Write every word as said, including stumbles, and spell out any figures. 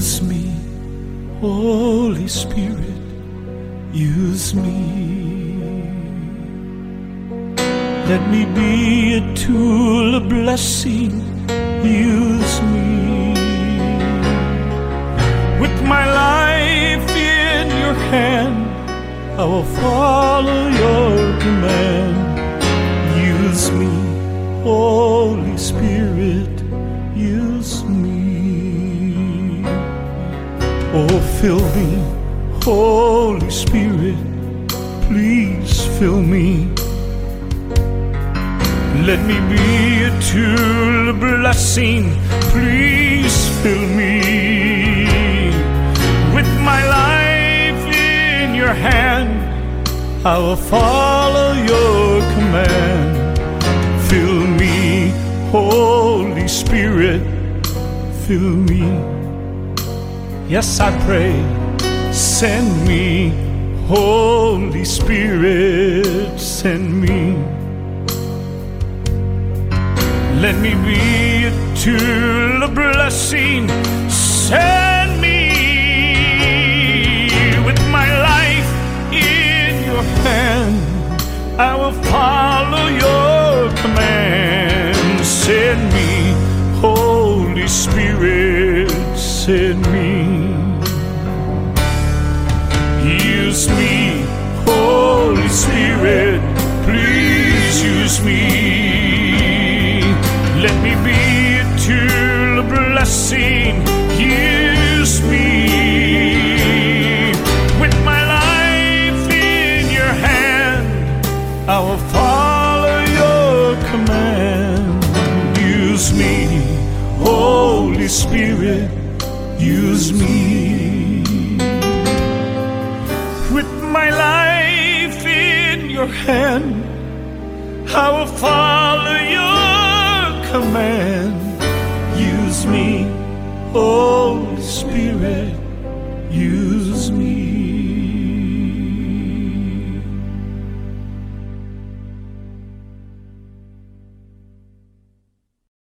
Use me, Holy Spirit, use me. Let me be a tool of blessing, use me. With my life in your hand, I will follow your command. Use me, Holy Spirit, use me. Oh, fill me, Holy Spirit, please fill me. Let me be a tool of blessing, please fill me. With my life in your hand, I will follow your command. Fill me, Holy Spirit, fill me. Yes, I pray, send me, Holy Spirit, send me. Let me be a tool of blessing, send me. With my life in your hand, I will follow your command. Send me, Holy Spirit, send me. Use me, Holy Spirit, please use me. Let me be a tool of blessing, use me. With my life in your hand, I will follow your command. Use me, Holy Spirit, use me. With my life in your hand, I will follow your command. Use me, Holy Spirit, use me.